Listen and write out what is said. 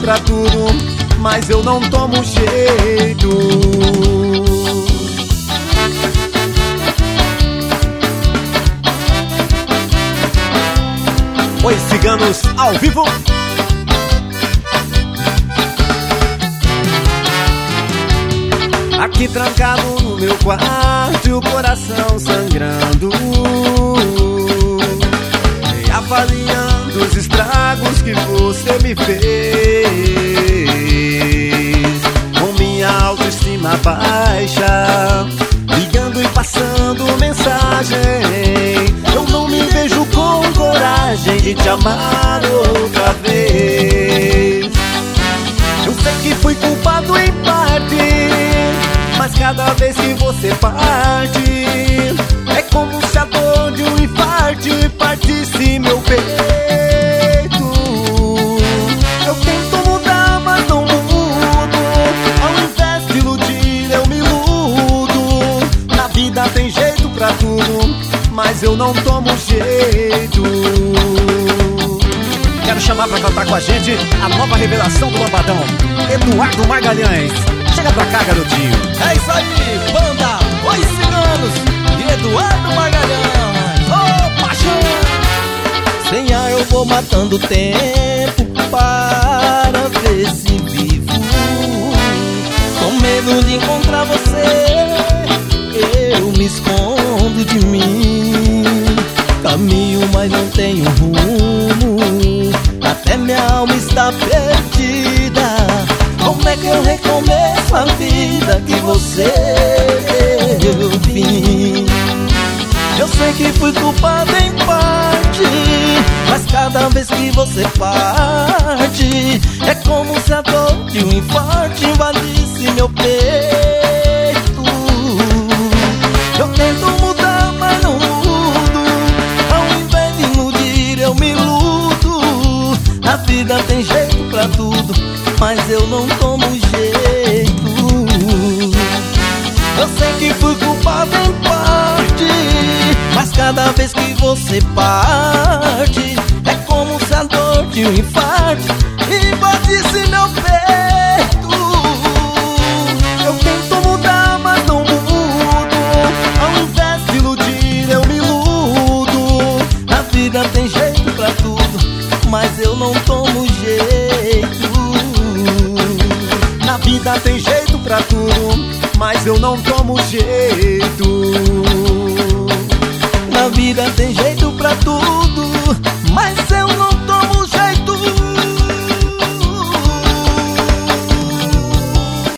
pra tudo, mas eu não tomo jeito. Oi, ciganos ao vivo. Aqui trancado no meu quarto e o coração sangrando, e avaliando os estragos que você me fez. Com minha autoestima baixa, ligando e passando mensagem, eu não me vejo com coragem de te amar outra vez. Eu sei que fui culpado em parte, mas cada vez que você parte, é como se a dor de um infarte partisse meu peito. Eu tento mudar, mas não mudo. Ao invés de iludir, eu me iludo. Na vida tem jeito pra tudo, mas eu não tomo jeito. Quero chamar pra cantar com a gente a nova revelação do Lambadão, Eduardo Margalhães. Chega pra cá, garotinho. É isso aí, banda Oi Ciganos e Eduardo Margalhães. Ô, paixão! Sem ar eu vou matando o tempo para ver se vivo. Com medo de encontrar você, eu me escondo de mim. Caminho, mas não tenho rumo, até minha alma está perdida. Como é que eu recomeço a vida que você deu fim? Eu sei que fui culpado em parte, mas cada vez que você parte, é como se a dor de um infarte invadisse meu peito. Eu tento mudar, mas não mudo. Ao invés de iludir, eu me iludo. A vida tem jeito pra tudo, mas eu não tomo jeito. Eu sei que fui culpado em parte, mas cada vez que você parte, é como se a dor de um infarte invadisse meu peito. Eu tento mudar, mas não mudo. Ao invés de iludir, eu me iludo. A vida tem jeito pra tudo, mas eu não tomo jeito. Na vida tem jeito pra tudo, mas eu não tomo jeito.